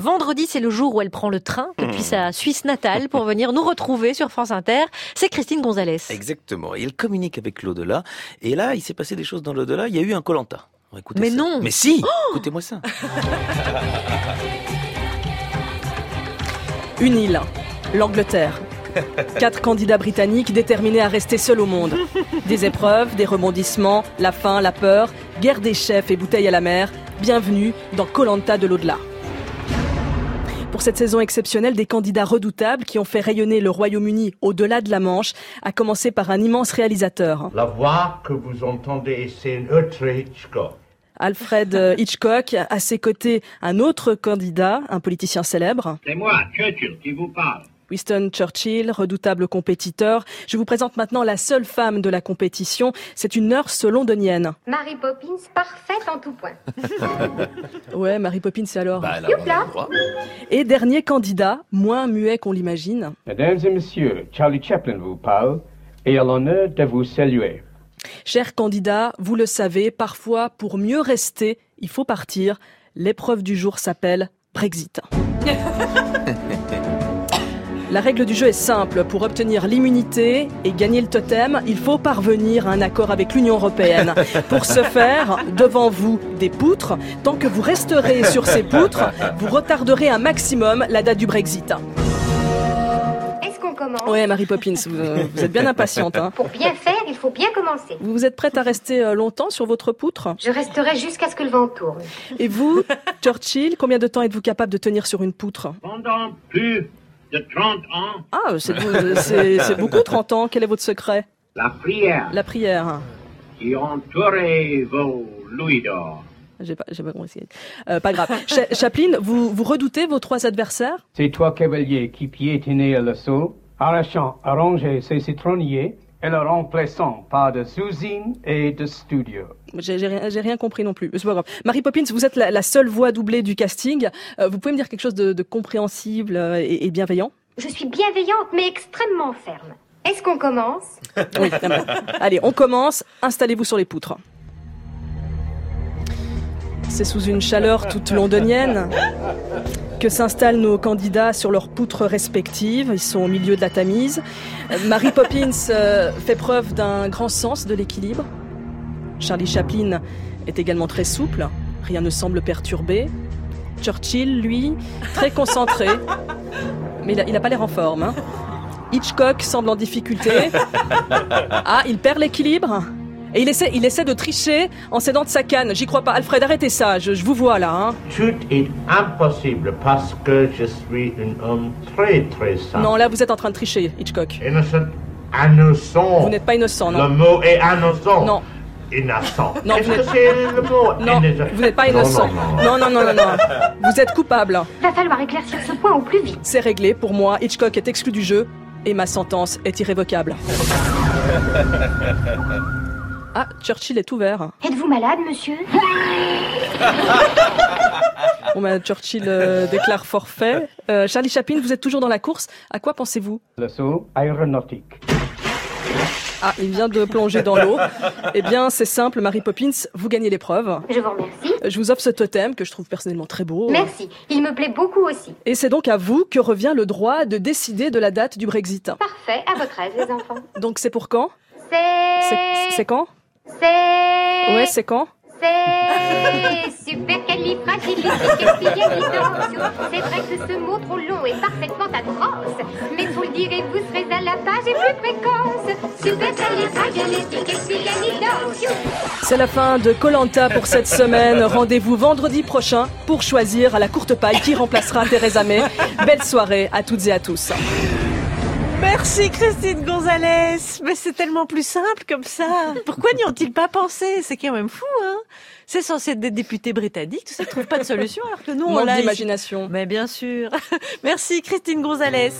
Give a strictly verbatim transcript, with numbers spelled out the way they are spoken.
vendredi, c'est le jour où elle prend le train depuis sa Suisse natale pour venir nous retrouver sur France Inter. C'est Christine Gonzalez. Exactement. Et elle communique avec l'au-delà. Et là, il s'est passé des choses dans l'au-delà. Il y a eu un Koh-Lanta. Mais ça. non. Mais si. Oh, écoutez-moi ça. Une île, l'Angleterre. Quatre candidats britanniques déterminés à rester seuls au monde. Des épreuves, des rebondissements, la faim, la peur, guerre des chefs et bouteilles à la mer. Bienvenue dans Koh-Lanta de l'au-delà. Pour cette saison exceptionnelle, des candidats redoutables qui ont fait rayonner le Royaume-Uni au-delà de la Manche, à commencer par un immense réalisateur. La voix que vous entendez, c'est Alfred Hitchcock. Alfred Hitchcock, à ses côtés, un autre candidat, un politicien célèbre. C'est moi, Churchill, qui vous parle. Winston Churchill, redoutable compétiteur. Je vous présente maintenant la seule femme de la compétition. C'est une nurse londonienne. Mary Poppins, parfaite en tout point. Ouais, Mary Poppins, c'est alors. Bah, là, on a le droit. Et dernier candidat, moins muet qu'on l'imagine. Mesdames et messieurs, Charlie Chaplin vous parle et a l'honneur de vous saluer. Chers candidats, vous le savez, parfois, pour mieux rester, il faut partir. L'épreuve du jour s'appelle Brexit. La règle du jeu est simple. Pour obtenir l'immunité et gagner le totem, il faut parvenir à un accord avec l'Union européenne. Pour ce faire, devant vous, des poutres. Tant que vous resterez sur ces poutres, vous retarderez un maximum la date du Brexit. Est-ce qu'on commence ? Ouais, Mary Poppins, vous, vous êtes bien impatiente. Hein. Pour bien faire, il faut bien commencer. Vous êtes prête à rester longtemps sur votre poutre ? Je resterai jusqu'à ce que le vent tourne. Et vous, Churchill, combien de temps êtes-vous capable de tenir sur une poutre ? Pendant plus de trente ans. Ah, c'est, c'est, c'est beaucoup, trente ans. Quel est votre secret ? La prière. La prière. Qui entourait vos louis d'or. J'ai pas, j'ai pas compris. Euh, pas grave. Ch- Chaplin, vous, vous redoutez vos trois adversaires ? Ces trois cavaliers qui piétinaient le sol, arrachant à ranger ses citronniers et le remplaçant par des usines et des studios. J'ai, j'ai, rien, j'ai rien compris non plus. C'est pas grave. Mary Poppins, vous êtes la, la seule voix doublée du casting. Euh, vous pouvez me dire quelque chose de, de compréhensible et, et bienveillant ? Je suis bienveillante, mais extrêmement ferme. Est-ce qu'on commence ? Oui, évidemment. Allez, on commence. Installez-vous sur les poutres. C'est sous une chaleur toute londonienne que s'installent nos candidats sur leurs poutres respectives. Ils sont au milieu de la Tamise. Mary Poppins euh, fait preuve d'un grand sens de l'équilibre. Charlie Chaplin est également très souple. Rien ne semble perturbé. Churchill, lui, très concentré. Mais il n'a pas l'air en forme. Hein. Hitchcock semble en difficulté. Ah, il perd l'équilibre. Et il essaie, il essaie de tricher en s'aidant de sa canne. J'y crois pas. Alfred, arrêtez ça. Je, je vous vois là. Hein. Tout est impossible parce que je suis un homme très très simple. Non, là vous êtes en train de tricher, Hitchcock. Innocent, innocent. Vous n'êtes pas innocent, non. Le mot est innocent. Non. Innocent. Non, Est-ce vous que n'êtes... c'est le mot Non, innocent? vous n'êtes pas innocent. Non, non, non, non, non, non. Vous êtes coupable. Il va falloir éclaircir ce point au plus vite. C'est réglé. Pour moi, Hitchcock est exclu du jeu et ma sentence est irrévocable. Ah, Churchill est ouvert. Êtes-vous malade, monsieur ? Bon, ben, Churchill euh, déclare forfait. Euh, Charlie Chaplin, vous êtes toujours dans la course. À quoi pensez-vous ? Le saut aéronautique. Ah, il vient de plonger dans l'eau. Eh bien, c'est simple, Mary Poppins, vous gagnez l'épreuve. Je vous remercie. Je vous offre ce totem que je trouve personnellement très beau. Merci, il me plaît beaucoup aussi. Et c'est donc à vous que revient le droit de décider de la date du Brexit. Parfait, à votre aise, les enfants. Donc c'est pour quand ? C'est... C'est, c'est quand ? C'est... Ouais, c'est quand ? C'est supercalifragilisticexpialidocious. C'est vrai que ce mot trop long est parfaitement atroce, mais vous le direz, vous serez à la page et plus précoce. Supercalifragilisticexpialidocious. C'est la fin de Koh-Lanta pour cette semaine. Rendez-vous vendredi prochain pour choisir à la courte paille qui remplacera Theresa May. Belle soirée à toutes et à tous. Merci Christine Gonzalez. Mais c'est tellement plus simple comme ça. Pourquoi n'y ont-ils pas pensé ? C'est quand même fou, hein ? C'est censé être des députés britanniques, tout ça ne trouve pas de solution alors que nous on Manque l'a. d'imagination. Mais bien sûr. Merci Christine Gonzalez.